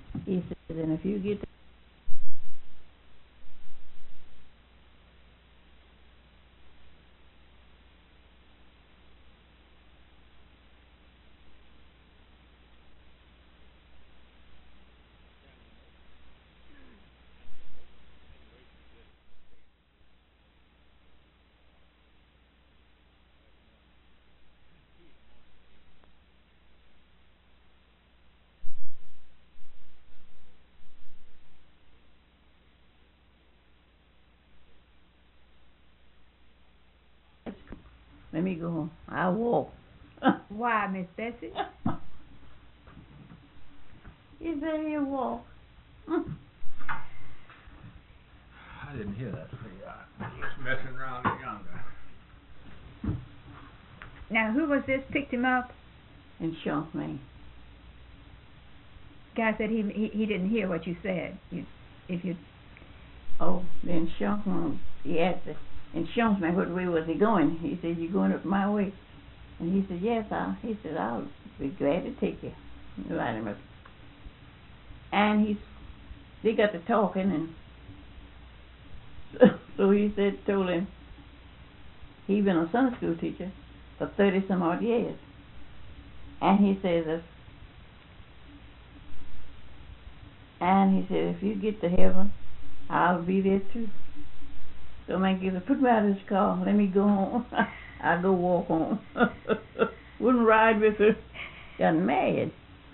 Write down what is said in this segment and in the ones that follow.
He says, and if you get let me go home. I'll walk. Why, Miss Bessie? He said he'll walk. I didn't hear that. He was messing around yonder. Now, who was this picked him up? And shunked me. Guy said he didn't hear what you said. Oh, then Shunk, he asked it, and Shunk me, what way was he going? He said, you going up my way? And he said, yes, he said, I'll be glad to take you. Light him up. And they got to talking, and so he said, told him, he'd been a Sunday school teacher for 30 some odd years. And he says, if you get to heaven, I'll be there too. So man, put me out of this car, let me go home. I'll go walk home. Wouldn't ride with her. Got mad.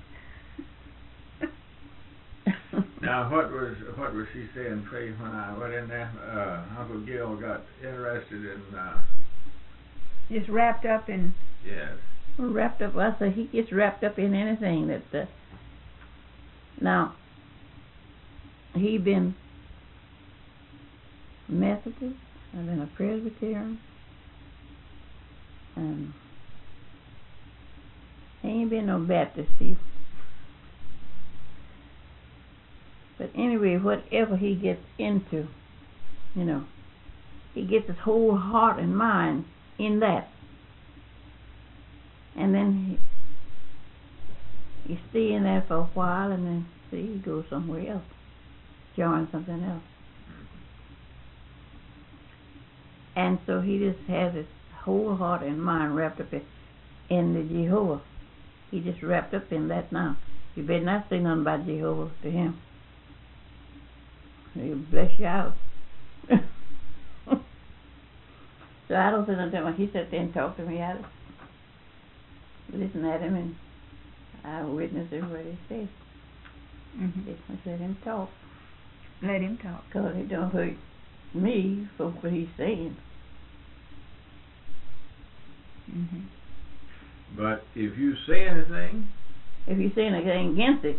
Now, what was she saying, Trey, when I went in there? Uncle Gil got interested in. Just wrapped up in. Yes. Wrapped up. I say he gets wrapped up in anything that. Now, he been Methodist, I've been a Presbyterian, and he ain't been no Baptist, see. But anyway, whatever he gets into, he gets his whole heart and mind in that. And then he stay in there for a while, and then he goes somewhere else, join something else. And so he just has his whole heart and mind wrapped up in the Jehovah. He just wrapped up in that now. You better not say nothing about Jehovah to him. He'll bless you out. So I don't say nothing to him. He sat there and talked to me. I listen at him, and I witness what he says. Just let him talk. Let him talk. Because it don't hurt me for what he's saying. But if you say anything, if you say anything against it,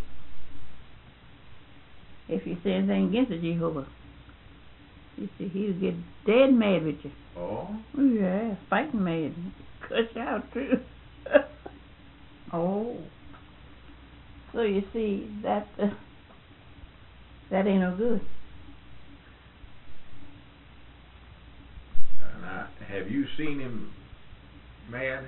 if you say anything against the Jehovah, you see, he'll get dead mad with you. Oh? Yeah, fighting mad. Cuss you out too. Oh. So you see, that ain't no good. Now, have you seen him mad?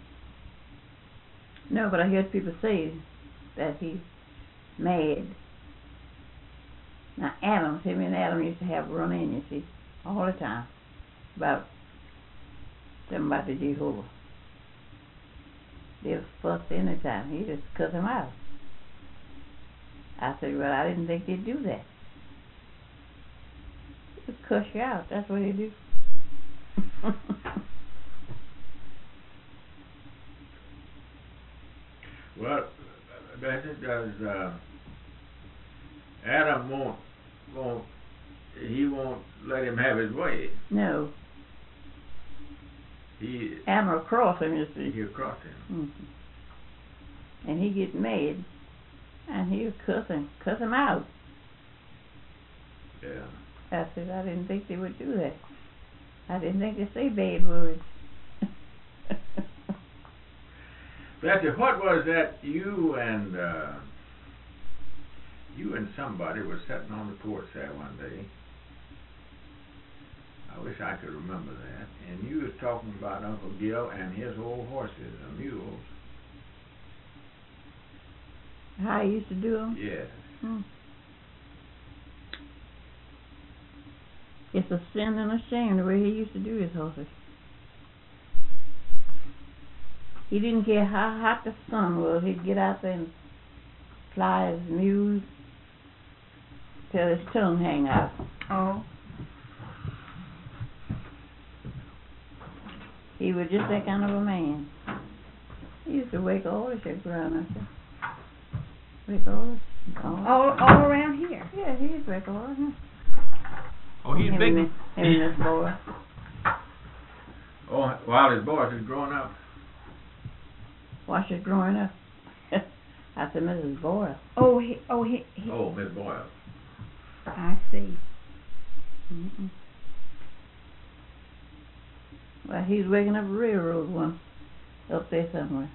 No, but I hear people say that he's mad. Now, him and Adam used to have run-in, you see, all the time, about something about the Jehovah. They'll fuss any time. He just cut them out. I said, well, I didn't think they'd do that. They'll cuss you out. That's what they do. Well, Bessie, does Adam won't let him have his way? No. Adam will cross him, you see. He'll cross him. And he gets mad, and he'll cuss him out. Yeah. I said, I didn't think they would do that. I didn't think they say bad words. Bessie, what was that you and somebody was sitting on the porch there one day? I wish I could remember that. And you was talking about Uncle Gil and his old horses and mules. How I used to do them? Yes. Mm. It's a sin and a shame the way he used to do his horses. He didn't care how hot the sun was. He'd get out there and fly his mules till his tongue hang out. Oh. He was just that kind of a man. He used to wake all the shit around us. Wake All around here. Yeah, he used to wake all of them. Oh, he's big. Him and this boy. Oh, while his boys is growing up. While she's growing up. I said, Mrs. Boyle. Oh, Oh, Miss Boyle. I see. Mm-mm. Well, he was waking up a railroad one up there somewhere.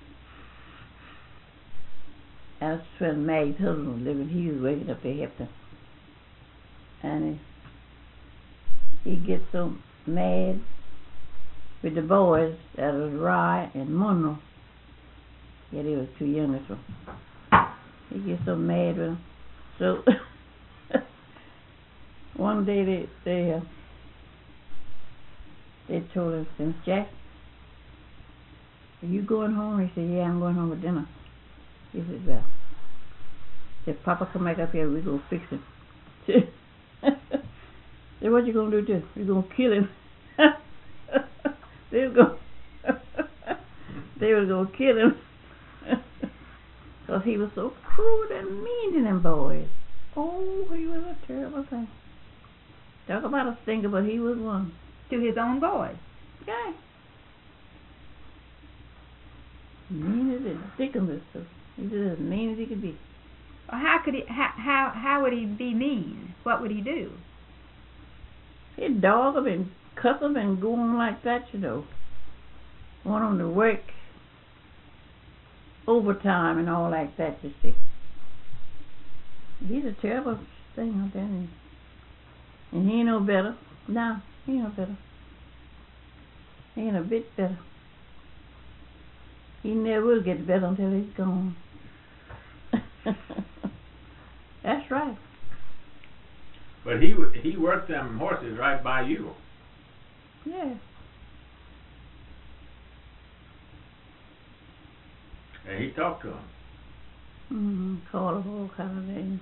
That's when Maggie's husband was living. He was waking up there helping. And he gets so mad with the boys, that was Rye and Monroe. Yeah, they was too young this one. He gets so mad with them. So one day they told him, since Jack, are you going home? He said, yeah, I'm going home for dinner. He said, well, if Papa come back up here, we gonna fix him. Then what you gonna do to him? You gonna kill him? They was gonna kill him. Because he was so cruel and mean to them boys. Oh, he was a terrible thing. Talk about a stinker, but he was one. To his own boys. Okay. Mean as a Dickens. He was as mean as he could be. Well, how could he? How would he be mean? What would he do? He'd dog them and cuss them and go on like that, you know. Want them to work overtime and all like that, you see. He's a terrible thing out there. And he ain't no better. No, he ain't no better. He ain't a bit better. He never will get better until he's gone. That's right. But he worked them horses right by you. Yeah. And he talked to them. Mm-hmm. Call them all kind of names.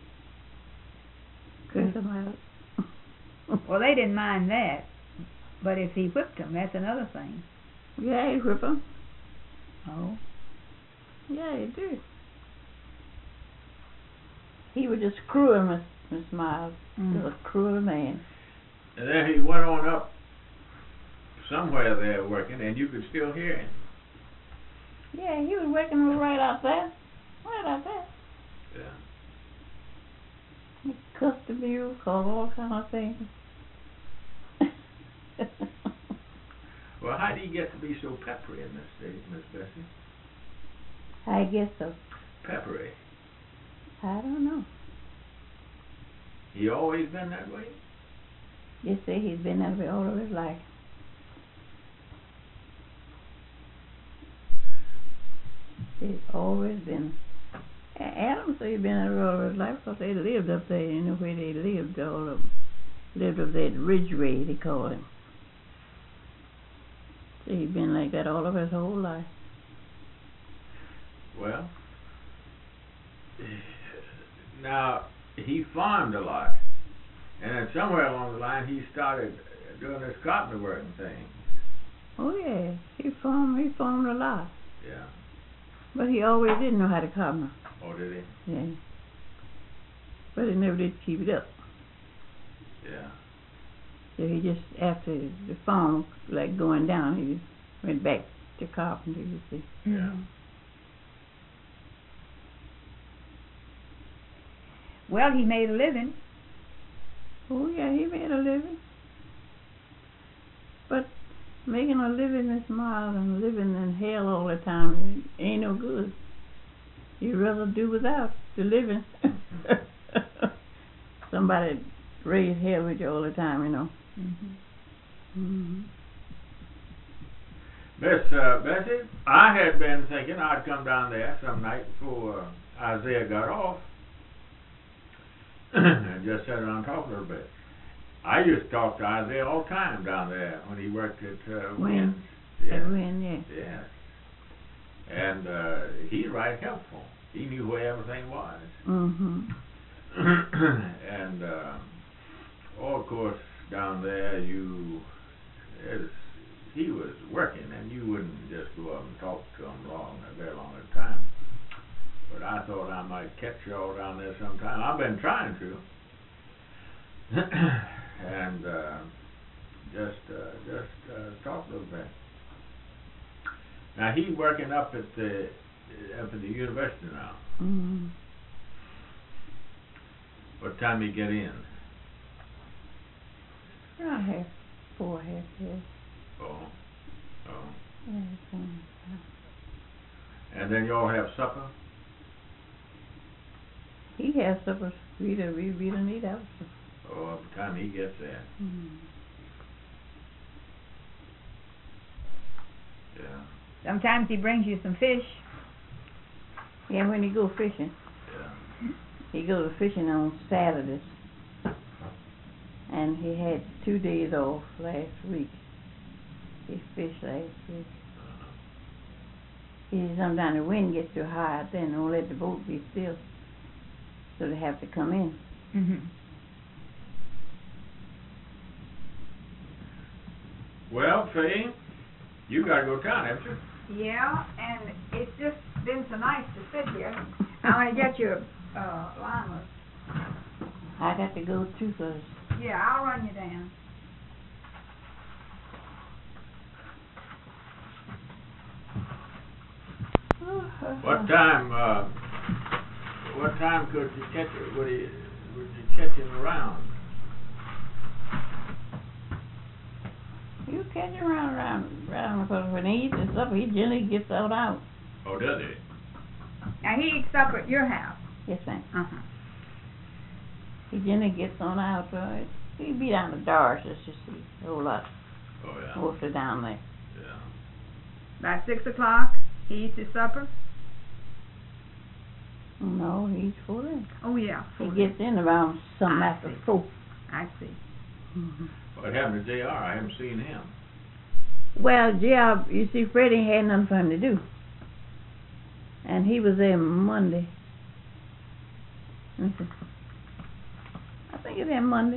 Curse them out. Well, they didn't mind that, but if he whipped them, that's another thing. Yeah, he whip them. Oh. Yeah, he did. He was just cruel, Miss Miles. He was a cruel man. And then he went on up somewhere there working, and you could still hear him. Yeah, he was working right out there. Right out there. Yeah. He cussed the mule, called all kind of things. Well, how did he get to be so peppery in this state, Miss Bessie? I guess so. Peppery. I don't know. He always been that way? You say he's been that way all of his life. He's always been. Adam said he'd been that way all of his life because they lived up there. You know where they lived, all of them. Lived up there at Ridgeway, they call him. So he'd been like that all of his whole life. Well, now, he farmed a lot. And then somewhere along the line, he started doing this cotton working thing. Oh, yeah. He farmed a lot. Yeah. But he always did know how to cotton. Oh, did he? Yeah. But he never did keep it up. Yeah. So he just, after the farm, like going down, he just went back to carpenter, you see. Yeah. Well, he made a living. Oh, yeah, he made a living. But making a living this mild and living in hell all the time ain't no good. You'd rather do without the living. Somebody raise hell with you all the time, you know. Mm-hmm. Mm-hmm. Miss Bessie, I had been thinking I'd come down there some night before Isaiah got off and just sat around and talked a little bit. I used to talk to Isaiah all the time down there when he worked at Wynn's. At Wynn, yeah. Yes. And he's right helpful. He knew where everything was. Mm-hmm. And of course, down there he was working, and you wouldn't just go up and talk to him very long at a time. But I thought I might catch you all down there sometime. I've been trying to. And just talk a little bit. Now he's working up at the university now. Mm-hmm. What time you get in? I have 4.5 years. Oh. Yeah, so, And then y'all have supper? he has supper. We don't need our supper. Oh, by the time he gets there. Mm-hmm. Yeah. Sometimes he brings you some fish. Yeah, when he go fishing. Yeah. He goes fishing on Saturdays. And he had 2 days off last week. He fished last week. He said sometimes the wind gets too high, then don't let the boat be still. So they have to come in. Mm-hmm. Well, Faye, you gotta go to town, haven't you? Yeah, and it's just been so nice to sit here. I want to get your llamas. I got to go too, 'cause Yeah, I'll run you down. What time could you catch it? Would you catch him around? you catch him around, because when he eats his supper, he generally gets out. Oh, does he? Now he eats supper at your house. Yes, ma'am. Uh-huh. He generally gets on out. He be down the Doris, let's just see, a whole lot. Oh, yeah. Mostly down there. Yeah. About 6 o'clock, he eats his supper. No, he's full in. Oh yeah. He gets in around something I after see. 4. I see. Mm-hmm. What happened to JR? I haven't seen him. Well, yeah, you see, Freddie had nothing for him to do. And he was there Monday. Let me see. I think it's there Monday.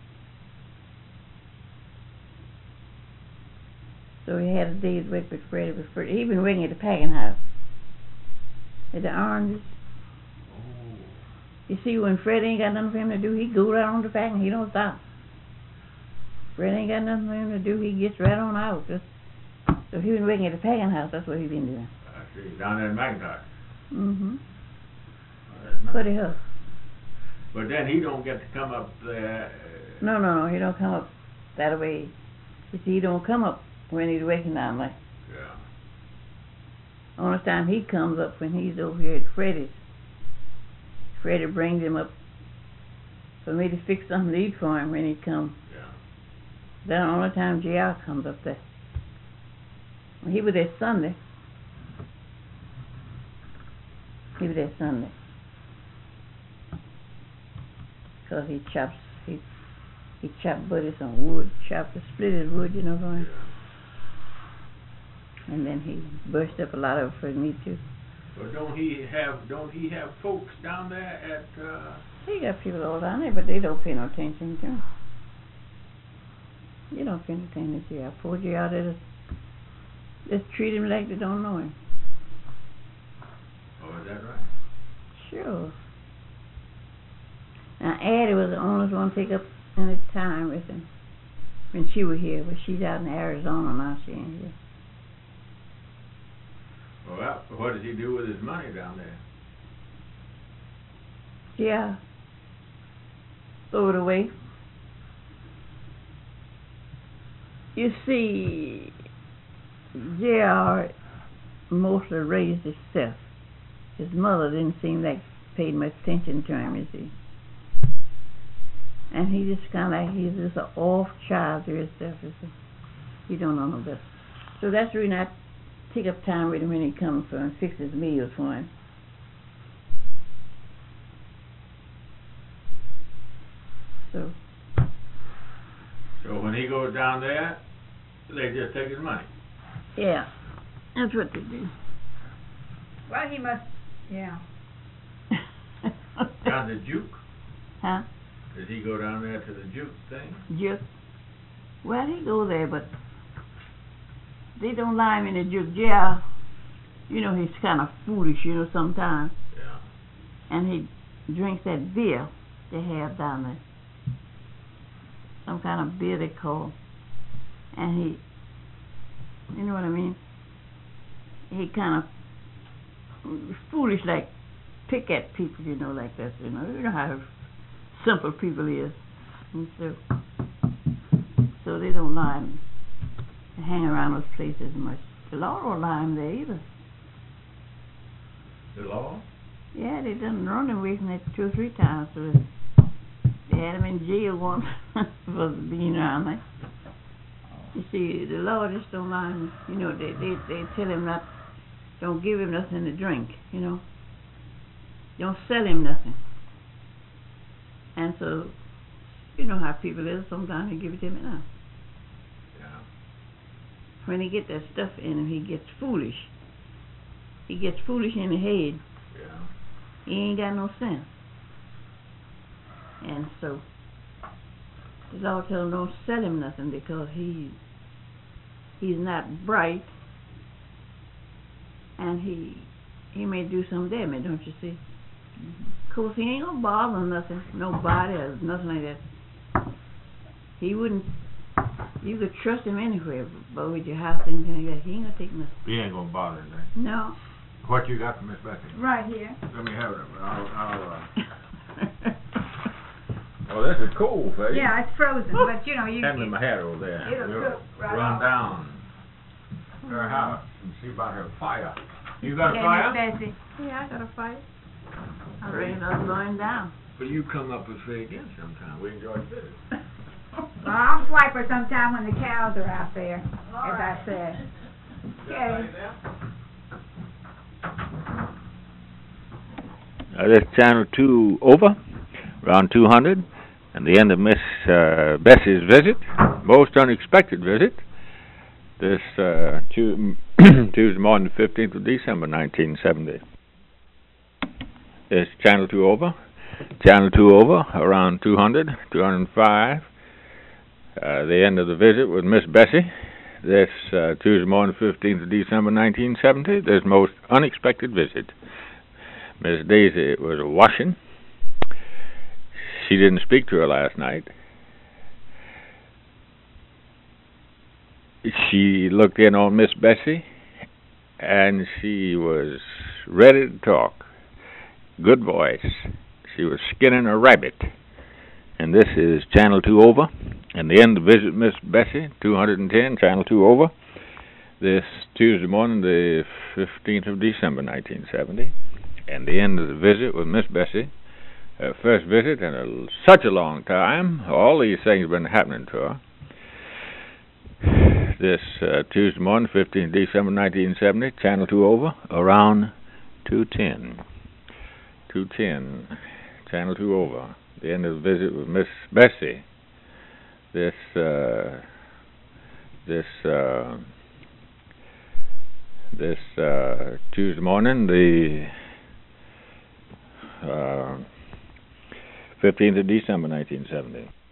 So he had a day's work with Freddie. He been working at the packing house. At the oranges. Oh. You see, when Freddie ain't got nothing for him to do, he go right on to packing. He don't stop. Freddie ain't got nothing for him to do, he gets right on out. So he been working at the packing house. That's what he been doing. I see. Down there in McIntosh. Mm-hmm. Oh, that's nice. Pretty huff. But then he don't get to come up there. No, he don't come up that way. You see, he don't come up when he's working down there. Yeah. Only time he comes up when he's over here at Freddie's. Freddie brings him up for me to fix something to eat for him when he comes. Yeah. That's the only time JR comes up there. Well, he was there Sunday. Because he chopped Buddy some wood, split his wood, you know, for him. Yeah. And then he burst up a lot of it for me too. But don't he have folks down there at He got people all down there, but they don't pay no attention to him. You don't pay no attention to JR. Poor JR, they just treat him like they don't know him. Oh, is that right? Sure. Now Addie was the only one to take up any time with him when she was here, but she's out in Arizona now. She ain't here. Well, what does he do with his money down there? Yeah. Throw it away. You see, JR mostly raised himself. His mother didn't seem like paid much attention to him, you see. And he just kind of like, he's just an off child to himself, you see. He don't know no better. So that's the reason I take up time with him when he comes for and fix his meals for him. So, So when he goes down there, they just take his money. yeah, that's what they do. Well, he must, yeah. Down the juke? Huh? Does he go down there to the juke thing? Juke. Well, he go there, but they don't allow him in the juke jail. You know, he's kind of foolish, you know, sometimes. Yeah. And he drinks that beer they have down there. Some kind of beer they call. And he, you know what I mean? He kind of foolish, like pick at people, you know, like that. You know how simple people is. And so they don't allow him to hang around those places much. The law don't allow him there either. The law? Yeah, they done run away from that 2 or 3 times. So they had him in jail once for being around there. You see, the law just don't allow him. You know, they tell him not, don't give him nothing to drink. You know, don't sell him nothing. And so, you know how people is. Sometimes they give it to him now. Yeah. When he get that stuff in him, he gets foolish. He gets foolish in the head. Yeah. He ain't got no sense. And so, the law tell him don't sell him nothing because he's not bright, and he may do some damage, don't you see? Of course, he ain't gonna bother nothing, nobody or nothing like that. He wouldn't. You could trust him anywhere, but with your house and anything like that, he ain't gonna take nothing. He ain't gonna bother anything. No. What you got from Miss Becky? Right here. Let me have it. I'll Oh, this is cool, Faye. Yeah, it's frozen, but you know, you Hand me my hat over there. It'll We'll cook right run off. down her house and see about her fire. You got a Okay, fire? Miss Bessie. Yeah, I got a fight. Rain is going down. Well, you come up with Faye again sometime. We enjoy the visit. Well, I'll swipe her sometime when the cows are out there, as I said. Okay. This is Channel 2 over, around 200, and the end of Miss Bessie's visit, most unexpected visit, this Tuesday morning, the 15th of December, 1970. This is Channel 2 over, Channel 2 over, around 200, 205, the end of the visit with Miss Bessie, this Tuesday morning, 15th of December, 1970, this most unexpected visit. Miss Daisy was washing. She didn't speak to her last night. She looked in on Miss Bessie, and she was ready to talk. Good voice. She was skinning a rabbit. And this is Channel 2 over, and the end of visit Miss Bessie, 210, Channel 2 over, this Tuesday morning, the 15th of December, 1970. And the end of the visit with Miss Bessie, her first visit in such a long time. All these things have been happening to her. This Tuesday morning, 15th December 1970, Channel 2 over, around 210. 210, Channel 2 over. The end of the visit with Miss Bessie. This Tuesday morning, the 15th of December, 1970.